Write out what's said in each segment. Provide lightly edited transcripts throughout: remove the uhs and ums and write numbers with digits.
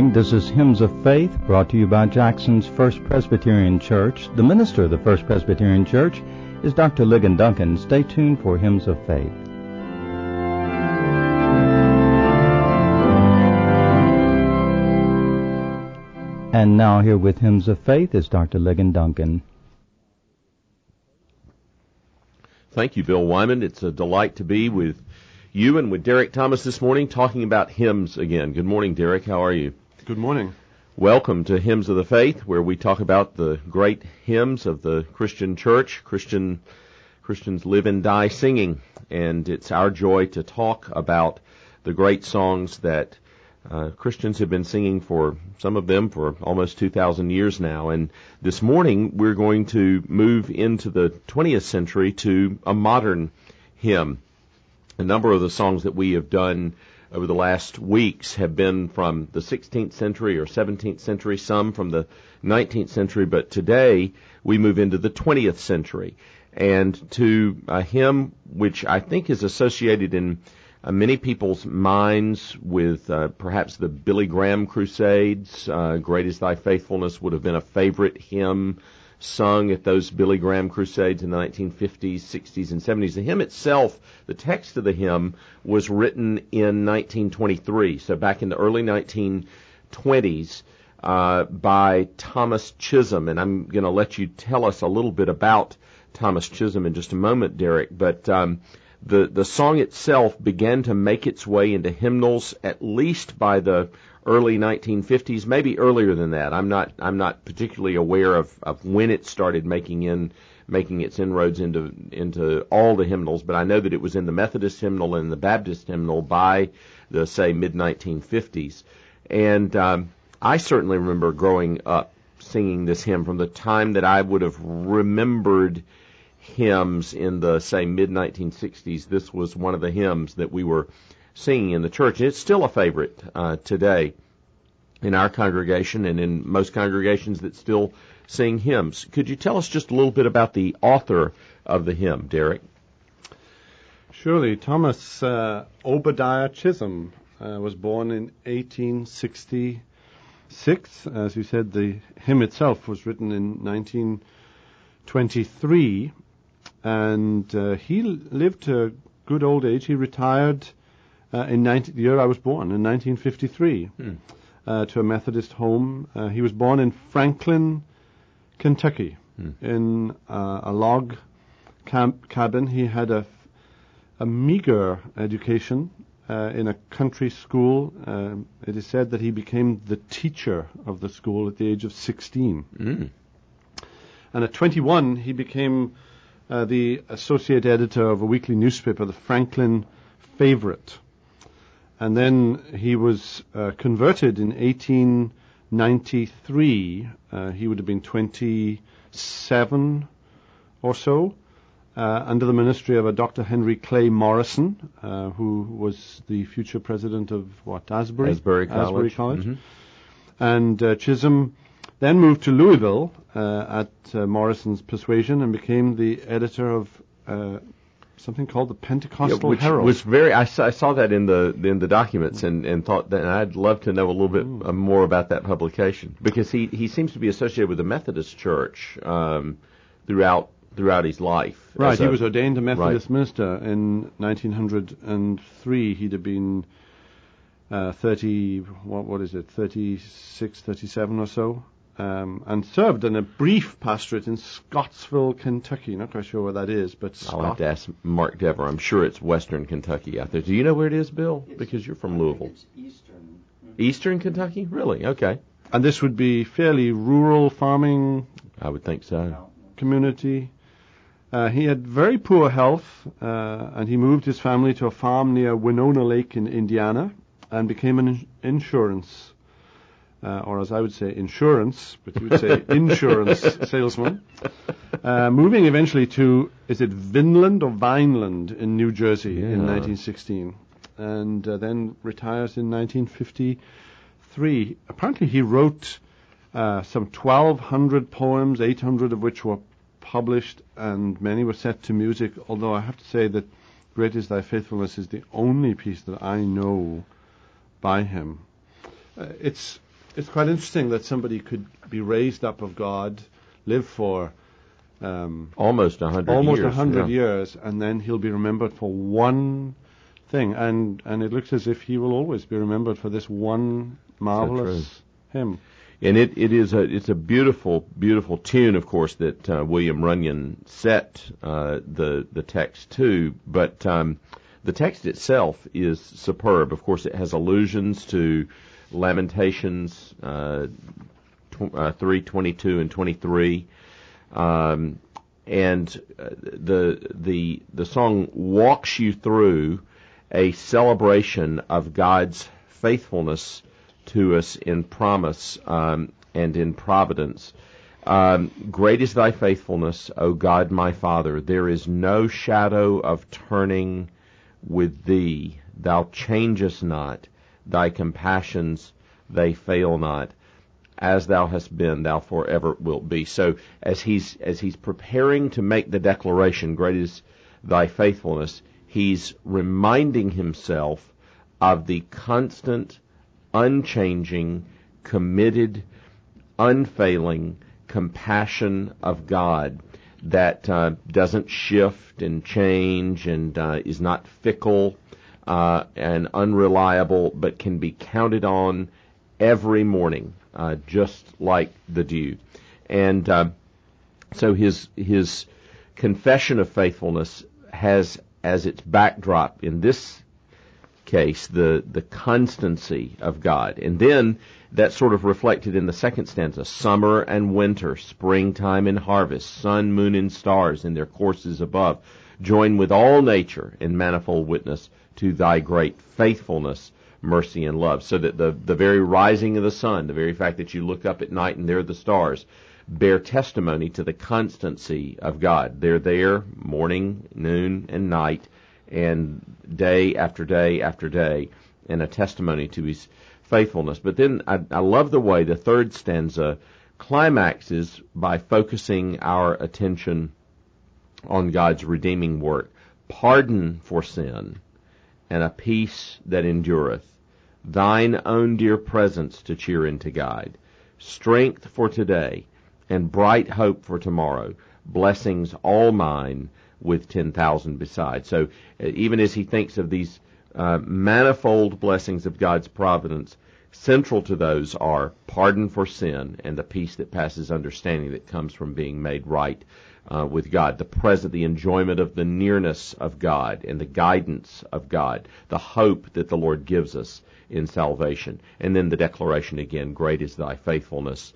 morning. This is Hymns of Faith, brought to you by Jackson's First Presbyterian Church. The minister of the First Presbyterian Church is Dr. Ligon Duncan. Stay tuned for Hymns of Faith. And now here with Hymns of Faith is Dr. Ligon Duncan. Thank you, Bill Wyman. It's a delight to be with you and with Derek Thomas this morning talking about hymns again. Good morning, Derek. How are you? Good morning. Welcome to Hymns of the Faith, where we talk about the great hymns of the Christian church. Christians live and die singing, and it's our joy to talk about the great songs that Christians have been singing, for some of them for almost 2,000 years now. And this morning we're going to move into the 20th century to a modern hymn. A number of the songs that we have done over the last weeks have been from the 16th century or 17th century, some from the 19th century, but today we move into the 20th century, and to a hymn which I think is associated in many people's minds with perhaps the Billy Graham Crusades. Great is Thy Faithfulness would have been a favorite hymn sung at those Billy Graham Crusades in the 1950s, 60s, and 70s. The hymn itself, the text of the hymn, was written in 1923, so back in the early 1920s, by Thomas Chisholm. And I'm going to let you tell us a little bit about Thomas Chisholm in just a moment, Derek. But the song itself began to make its way into hymnals at least by the early 1950s, maybe earlier than that. I'm not particularly aware of when it started making its inroads into all the hymnals, but I know that it was in the Methodist hymnal and the Baptist hymnal by the, say, mid-1950s. And I certainly remember growing up singing this hymn from the time that I would have remembered hymns in the, say, mid-1960s. This was one of the hymns that we were singing in the church. It's still a favorite today in our congregation and in most congregations that still sing hymns. Could you tell us just a little bit about the author of the hymn, Derek? Surely. Thomas Obadiah Chisholm was born in 1866. As you said, the hymn itself was written in 1923, and he lived to a good old age. He retired in the year I was born, in 1953, to a Methodist home. He was born in Franklin, Kentucky, in a log cabin. He had a meager education in a country school. It is said that he became the teacher of the school at the age of 16. And at 21, he became the associate editor of a weekly newspaper, the Franklin Favorite. And then he was converted in 1893. He would have been 27 or so, under the ministry of a Dr. Henry Clay Morrison, who was the future president of Asbury College. Mm-hmm. And Chisholm then moved to Louisville at Morrison's persuasion and became the editor of something called the Pentecostal Herald. Was very. I saw that in the documents and thought that I'd love to know a little bit more about that publication, because he seems to be associated with the Methodist Church throughout his life. Right. He was ordained a Methodist minister in 1903. He'd have been 36, 37 or so. And served in a brief pastorate in Scottsville, Kentucky. Not quite sure where that is, but I'll have to ask Mark Dever. I'm sure it's western Kentucky out there. Do you know where it is, Bill? Because you're from Louisville. It's eastern. Eastern Kentucky? Really? Okay. And this would be fairly rural farming. I would think so. Community. He had very poor health, and he moved his family to a farm near Winona Lake in Indiana and became an insurance or as I would say, insurance, but you would say insurance salesman, moving eventually to, is it Vinland or Vineland in New Jersey in 1916, and then retires in 1953. Apparently he wrote some 1,200 poems, 800 of which were published, and many were set to music, although I have to say that Great is Thy Faithfulness is the only piece that I know by him. It's it's quite interesting that somebody could be raised up of God, live for almost 100 years, and then he'll be remembered for one thing, and it looks as if he will always be remembered for this one marvelous hymn. And it's a beautiful, beautiful tune, of course, that William Runyon set the text to. But the text itself is superb. Of course, it has allusions to Lamentations 3:22 and 23, and the song walks you through a celebration of God's faithfulness to us in promise and in providence. Great is thy faithfulness, O God my Father. There is no shadow of turning with thee. Thou changest not. Thy compassions, they fail not. As thou hast been, thou forever wilt be. So as he's preparing to make the declaration, great is thy faithfulness, he's reminding himself of the constant, unchanging, committed, unfailing compassion of God that doesn't shift and change and is not fickle and unreliable, but can be counted on every morning, just like the dew. And so his confession of faithfulness has as its backdrop in this case the constancy of God. And then that's sort of reflected in the second stanza: summer and winter, springtime and harvest, sun, moon, and stars in their courses above, join with all nature in manifold witness to thy great faithfulness, mercy, and love. So that the very rising of the sun, the very fact that you look up at night and there are the stars, bear testimony to the constancy of God. They're there morning, noon, and night, and day after day after day, and a testimony to his faithfulness. But then I love the way the third stanza climaxes by focusing our attention on God's redeeming work. Pardon for sin, and a peace that endureth, thine own dear presence to cheer and to guide, strength for today, and bright hope for tomorrow, blessings all mine with 10,000 beside. So even as he thinks of these manifold blessings of God's providence, central to those are pardon for sin and the peace that passes understanding that comes from being made right with God, the enjoyment of the nearness of God and the guidance of God, the hope that the Lord gives us in salvation. And then the declaration again, great is thy faithfulness,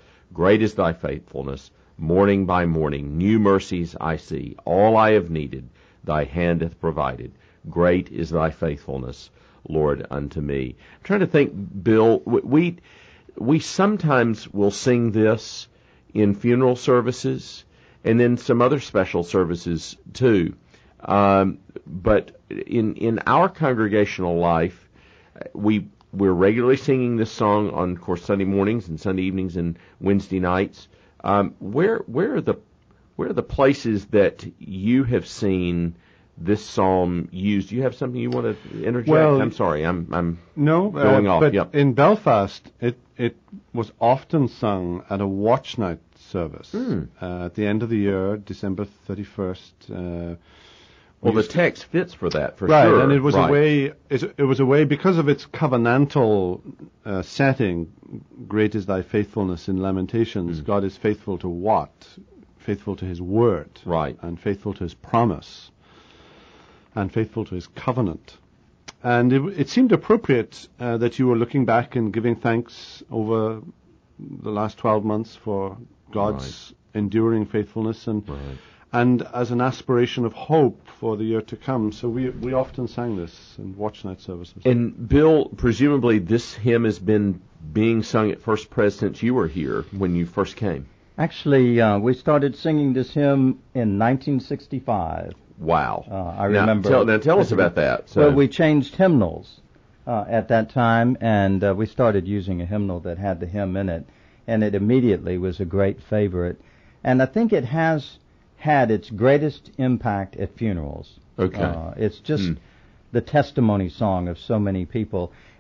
morning by morning, new mercies I see, all I have needed, thy hand hath provided, great is thy faithfulness, Lord, unto me. I'm trying to think, Bill, we sometimes will sing this in funeral services and then some other special services too. But in our congregational life, we're regularly singing this song on, of course, Sunday mornings and Sunday evenings and Wednesday nights. Where are the places that you have seen this psalm used? Do you have something you want to interject? Well, I'm sorry, I'm going off. But yep. In Belfast, it was often sung at a watch night service at the end of the year, December 31st. Well, the text fits for that, for right, sure. And it was right. a way. It was a way because of its covenantal setting. Great is thy faithfulness in Lamentations. God is faithful to what? Faithful to His word, right, and faithful to His promise, and faithful to His covenant. And it seemed appropriate that you were looking back and giving thanks over the last 12 months for God's enduring faithfulness and as an aspiration of hope for the year to come. So we often sang this in watch night services. And Bill, presumably this hymn has been being sung at First Pres since you were here when you first came. Actually, we started singing this hymn in 1965. Wow. I remember. Now tell us about that. So. Well, we changed hymnals at that time, and we started using a hymnal that had the hymn in it, and it immediately was a great favorite. And I think it has had its greatest impact at funerals. Okay. It's just the testimony song of so many people.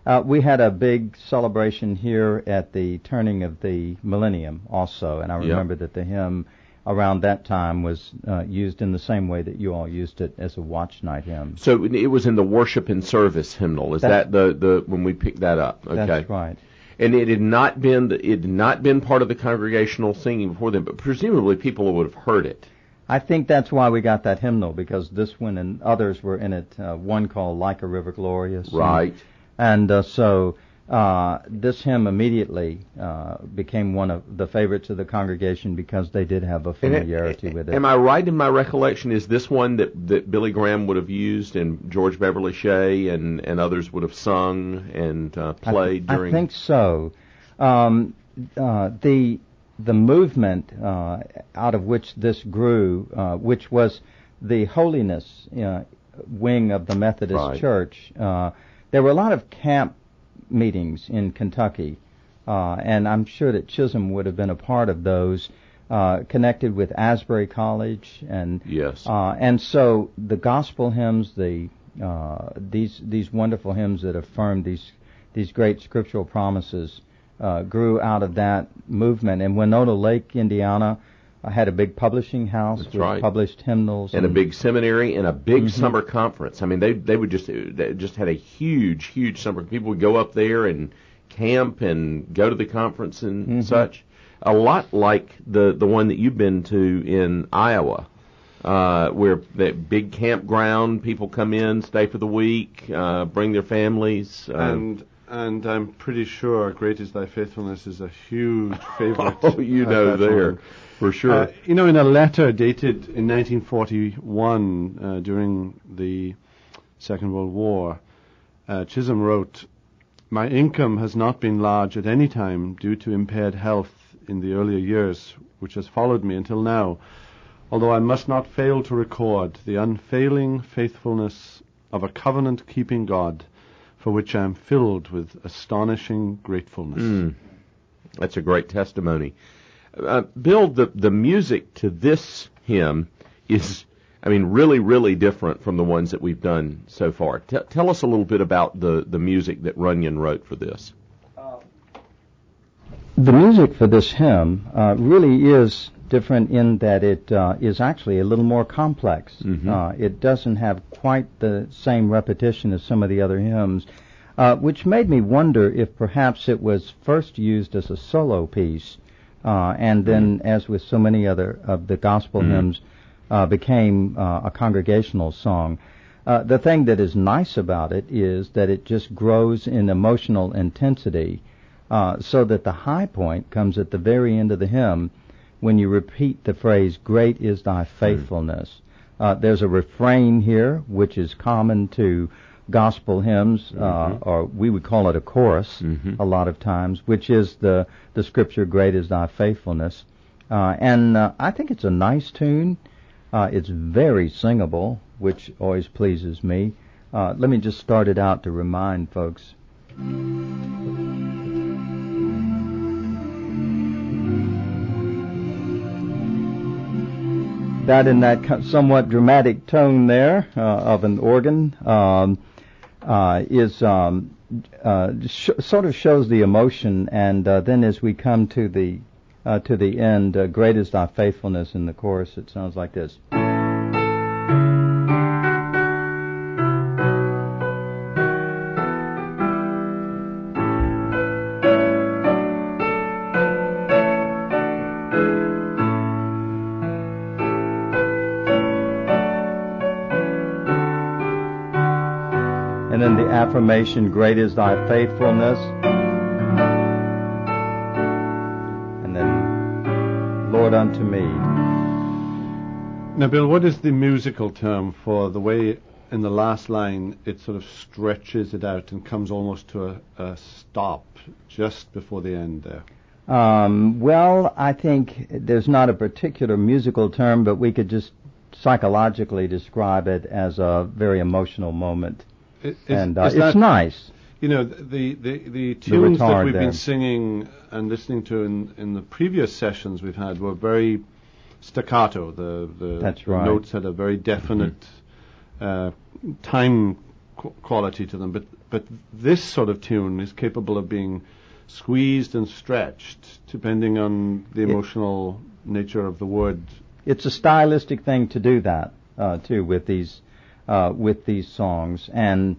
We had a big celebration here at the turning of the millennium also, and I remember that the hymn around that time was used in the same way that you all used it as a watch night hymn. So it was in the worship and service hymnal. Is that the when we picked that up? Okay. That's right. And it had not been part of the congregational singing before then, but presumably people would have heard it. I think that's why we got that hymnal, because this one and others were in it. One called "Like a River Glorious." Right. And so this hymn immediately became one of the favorites of the congregation because they did have a familiarity with it. Am I right in my recollection? Is this one that Billy Graham would have used and George Beverly Shea and others would have sung and played during? I think so. The movement out of which this grew, which was the holiness wing of the Methodist Church, there were a lot of camp meetings in Kentucky, and I'm sure that Chisholm would have been a part of those, connected with Asbury College, and yes, and so the gospel hymns, these wonderful hymns that affirmed these great scriptural promises, grew out of that movement. And Winona Lake, Indiana, had a big publishing house with published hymnals, and a big seminary, and a big summer conference. I mean, they would just had a huge summer. People would go up there and camp and go to the conference and such. A lot like the one that you've been to in Iowa, where that big campground, people come in, stay for the week, bring their families, And I'm pretty sure "Great is Thy Faithfulness" is a huge favorite. Oh, you know there. For sure. In a letter dated in 1941 during the Second World War, Chisholm wrote, "My income has not been large at any time due to impaired health in the earlier years, which has followed me until now, although I must not fail to record the unfailing faithfulness of a covenant-keeping God, for which I am filled with astonishing gratefulness." That's a great testimony. Bill, the music to this hymn is, really, really different from the ones that we've done so far. Tell us a little bit about the music that Runyon wrote for this. The music for this hymn really is different in that it is actually a little more complex. It doesn't have quite the same repetition as some of the other hymns, which made me wonder if perhaps it was first used as a solo piece, and then, as with so many other of the gospel hymns, became a congregational song. The thing that is nice about it is that it just grows in emotional intensity, so that the high point comes at the very end of the hymn when you repeat the phrase, "Great is thy faithfulness." There's a refrain here, which is common to gospel hymns, or we would call it a chorus a lot of times, which is the scripture, "Great is thy faithfulness." And I think it's a nice tune. It's very singable, which always pleases me. Let me just start it out to remind folks. That in that somewhat dramatic tone there of an organ sort of shows the emotion, and then as we come to the end, "Great is thy faithfulness" in the chorus, it sounds like this. And then the affirmation, "Great is thy faithfulness." And then, "Lord unto me." Now, Bill, what is the musical term for the way in the last line it sort of stretches it out and comes almost to a stop just before the end there? Well, I think there's not a particular musical term, but we could just psychologically describe it as a very emotional moment. It's nice. The tunes that we've been singing and listening to in the previous sessions we've had were very staccato. The notes had a very definite time quality to them. But this sort of tune is capable of being squeezed and stretched depending on the emotional nature of the word. It's a stylistic thing to do that too with these songs, and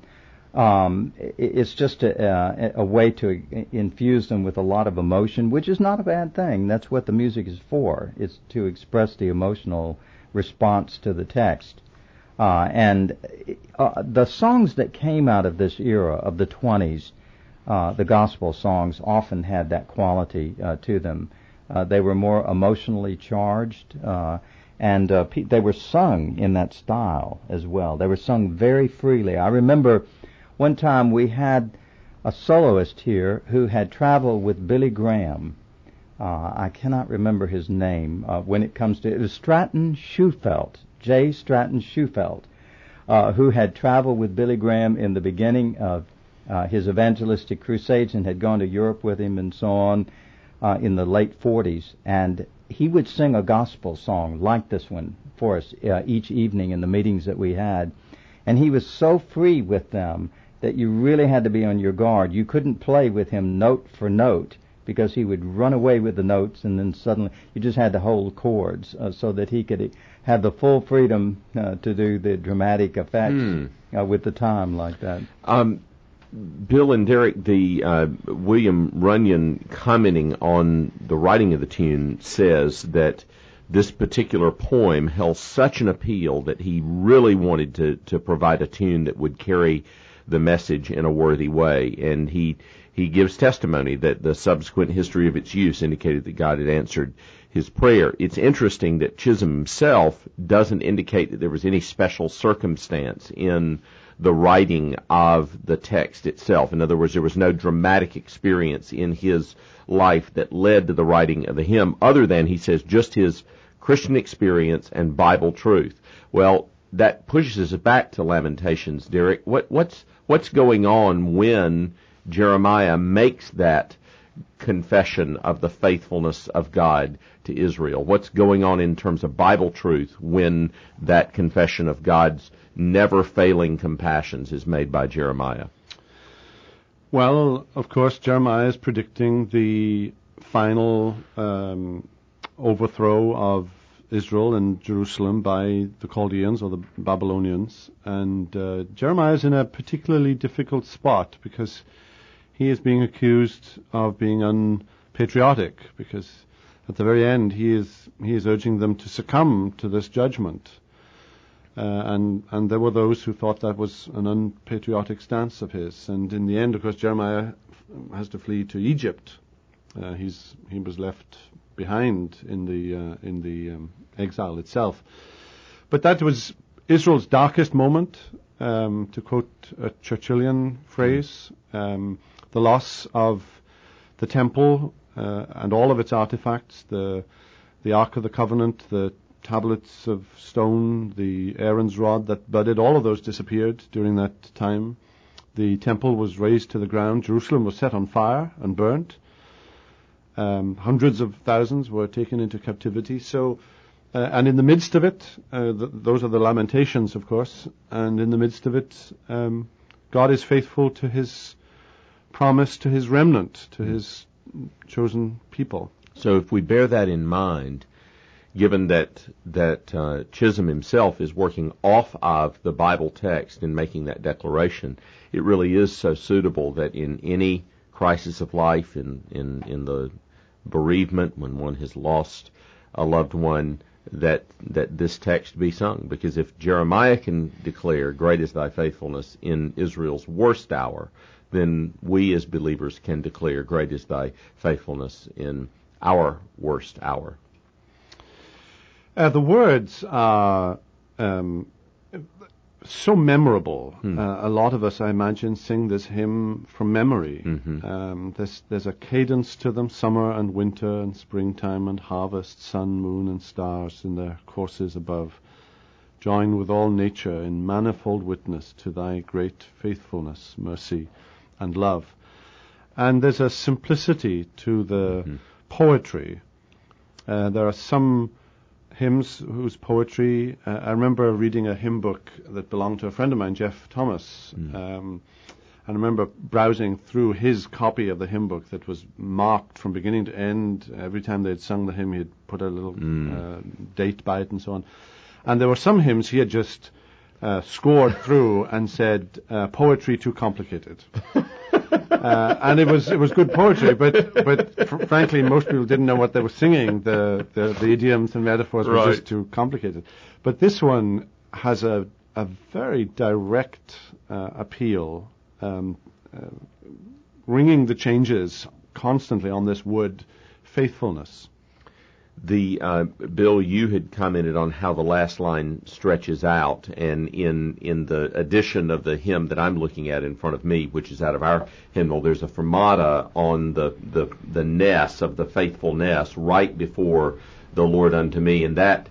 it's just a way to infuse them with a lot of emotion, which is not a bad thing. That's what the music is for. It's to express the emotional response to the text. And the songs that came out of this era of the 20s, the gospel songs, often had that quality to them. They were more emotionally charged, and they were sung in that style as well. They were sung very freely. I remember one time we had a soloist here who had traveled with Billy Graham. I cannot remember his name when it comes to it. It was Stratton Shufelt, J. Stratton Shufelt, who had traveled with Billy Graham in the beginning of his evangelistic crusades and had gone to Europe with him and so on in the late 40s. And he would sing a gospel song like this one for us each evening in the meetings that we had. And he was so free with them that you really had to be on your guard. You couldn't play with him note for note because he would run away with the notes, and then suddenly you just had to hold chords so that he could have the full freedom to do the dramatic effects with the time like that. Bill and Derek, the William Runyon commenting on the writing of the tune says that this particular poem held such an appeal that he really wanted to provide a tune that would carry the message in a worthy way, and he gives testimony that the subsequent history of its use indicated that God had answered his prayer. It's interesting that Chisholm himself doesn't indicate that there was any special circumstance in the writing of the text itself. In other words, there was no dramatic experience in his life that led to the writing of the hymn, other than, he says, just his Christian experience and Bible truth. Well, that pushes us back to Lamentations, Derek. What's going on when Jeremiah makes that confession of the faithfulness of God to Israel? What's going on in terms of Bible truth when that confession of God's never-failing compassions is made by Jeremiah? Well, of course, Jeremiah is predicting the final overthrow of Israel and Jerusalem by the Chaldeans or the Babylonians. And Jeremiah is in a particularly difficult spot because he is being accused of being unpatriotic, because at the very end he is urging them to succumb to this judgment. And there were those who thought that was an unpatriotic stance of his. And in the end, of course, Jeremiah has to flee to Egypt. He was left behind in the exile itself. But that was Israel's darkest moment, to quote a Churchillian phrase. The loss of the temple and all of its artifacts, the Ark of the Covenant, the tablets of stone, the Aaron's rod that budded, all of those disappeared during that time. The temple was razed to the ground. Jerusalem was set on fire and burnt. Hundreds of thousands were taken into captivity. So, and in the midst of it, those are the Lamentations, of course, and in the midst of it, God is faithful to his promise to his remnant, to his chosen people. So if we bear that in mind, given that Chisholm himself is working off of the Bible text in making that declaration, it really is so suitable that in any crisis of life, in the bereavement, when one has lost a loved one, that this text be sung. Because if Jeremiah can declare, "Great is thy faithfulness," in Israel's worst hour, then we as believers can declare, "Great is thy faithfulness" in our worst hour. The words are so memorable. A lot of us, I imagine, sing this hymn from memory. Mm-hmm. There's a cadence to them: summer and winter and springtime and harvest, sun, moon, and stars in their courses above. Join with all nature in manifold witness to thy great faithfulness, mercy, and love. And there's a simplicity to the poetry. There are some hymns whose poetry, I remember reading a hymn book that belonged to a friend of mine, Jeff Thomas, And I remember browsing through his copy of the hymn book that was marked from beginning to end. Every time they'd sung the hymn, he'd put a little date by it and so on. And there were some hymns he had just scored through and said, poetry too complicated. And it was good poetry, but frankly, most people didn't know what they were singing. The idioms and metaphors were just too complicated. But this one has a very direct appeal, ringing the changes constantly on this wood, faithfulness. Bill, you had commented on how the last line stretches out, and in the edition of the hymn that I'm looking at in front of me, which is out of our hymnal, there's a fermata on the ness of the faithfulness right before the Lord unto me, and that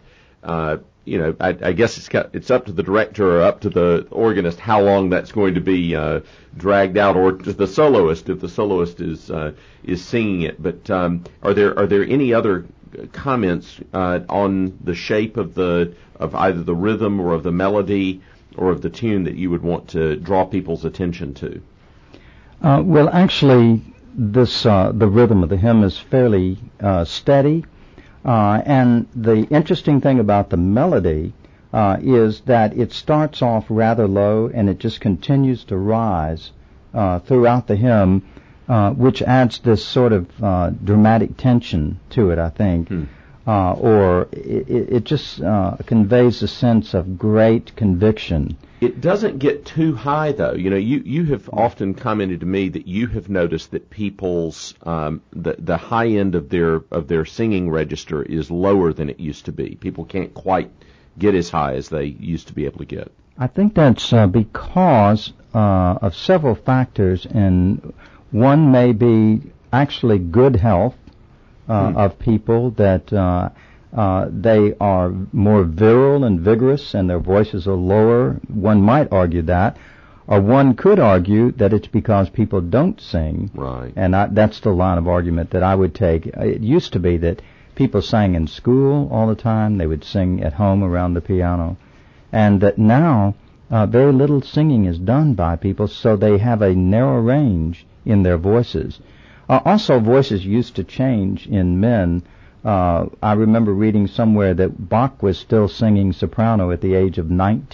I guess it's up to the director or up to the organist how long that's going to be dragged out, or to the soloist if the soloist is singing it. But are there any other comments on the shape of either the rhythm or of the melody or of the tune that you would want to draw people's attention to? Well, actually, the rhythm of the hymn is fairly steady. And the interesting thing about the melody is that it starts off rather low and it just continues to rise throughout the hymn, which adds this sort of dramatic tension to it, I think. Or it just conveys a sense of great conviction. It doesn't get too high, though. You have often commented to me that you have noticed that people's the high end of their singing register is lower than it used to be. People can't quite get as high as they used to be able to get. I think that's because of several factors, and one may be actually good health of people, that they are more virile and vigorous and their voices are lower. One might argue that. Or one could argue that it's because people don't sing. Right. And that's the line of argument that I would take. It used to be that people sang in school all the time. They would sing at home around the piano. And that now very little singing is done by people, so they have a narrow range in their voices. Also, voices used to change in men. I remember reading somewhere that Bach was still singing soprano at the age of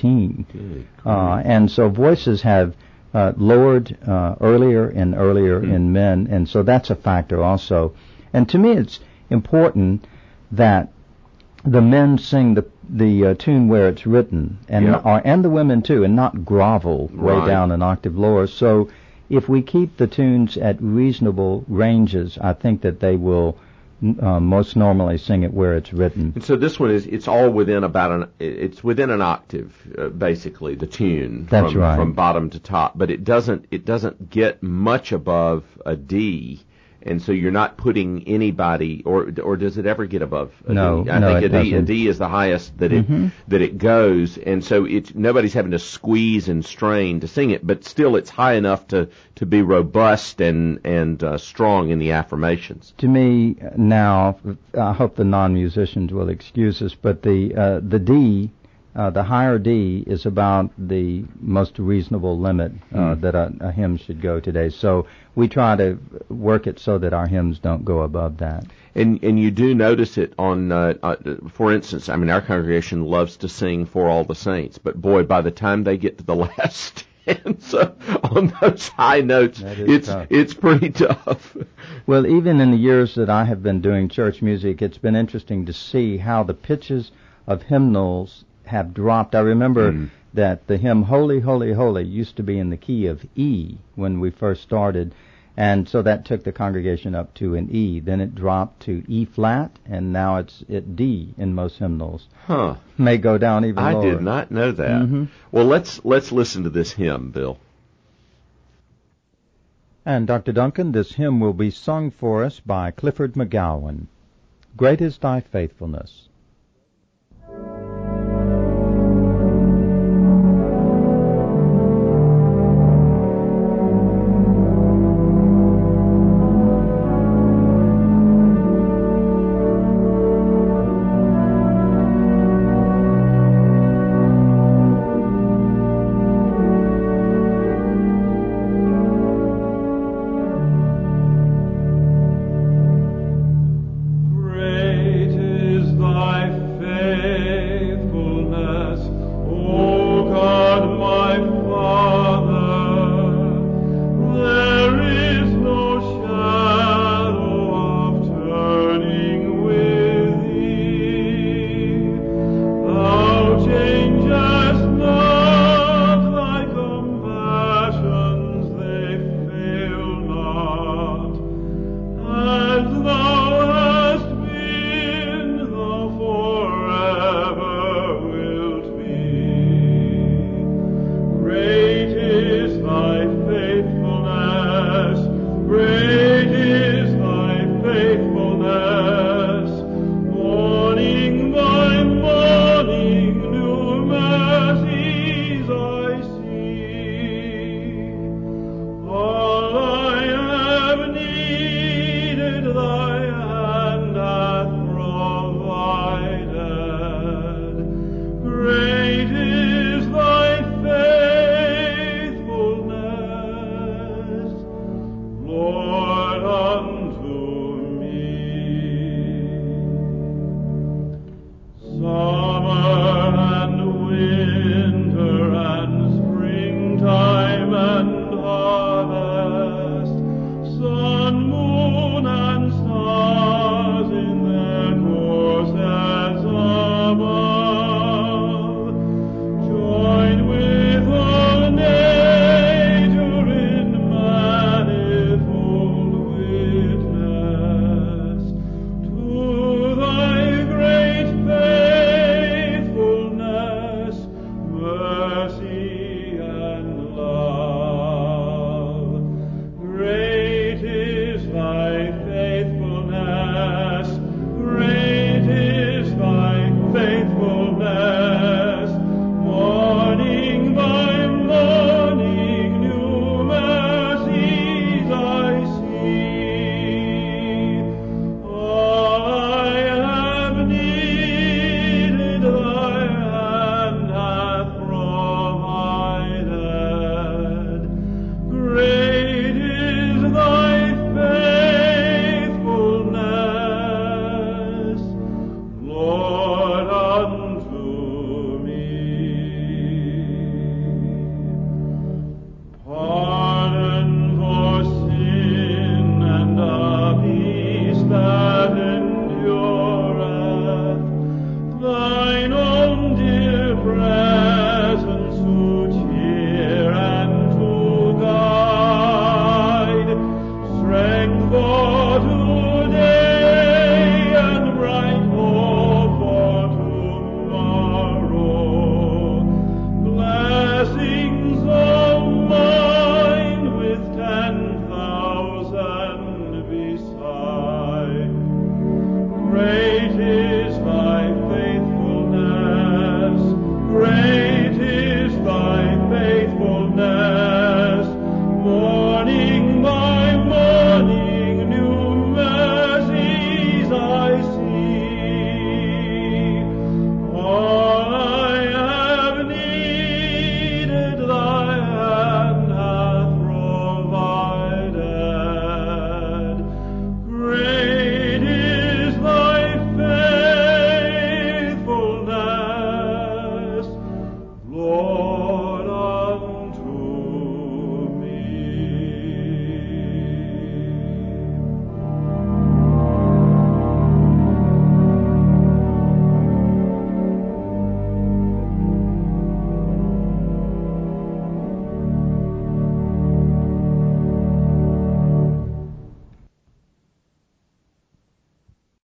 19. And so voices have lowered earlier and earlier in men, and so that's a factor also. And to me it's important that the men sing the tune where it's written, and the women too, and not grovel way down an octave lower. So if we keep the tunes at reasonable ranges, I think that they will most normally sing it where it's written. And so this one it's all within it's within an octave, basically, the tune. That's right. From bottom to top, but it doesn't get much above a D. And so you're not putting anybody, or does it ever get above a D? I think a D is the highest that it goes, and so nobody's having to squeeze and strain to sing it, but still it's high enough to be robust and strong in the affirmations. To me now, I hope the non-musicians will excuse us, but the D, the higher D, is about the most reasonable limit that a hymn should go today. So we try to work it so that our hymns don't go above that. And you do notice it on, for instance, our congregation loves to sing For All the Saints, but boy, by the time they get to the last stanza on those high notes, it's pretty tough. Well, even in the years that I have been doing church music, it's been interesting to see how the pitches of hymnals have dropped. I remember that the hymn Holy, Holy, Holy used to be in the key of E when we first started, and so that took the congregation up to an E. Then it dropped to E flat, and now it's at D in most hymnals. May go down even lower. I did not know that. Well, let's listen to this hymn, Bill. And Dr. Duncan, this hymn will be sung for us by Clifford McGowan. Great is thy faithfulness.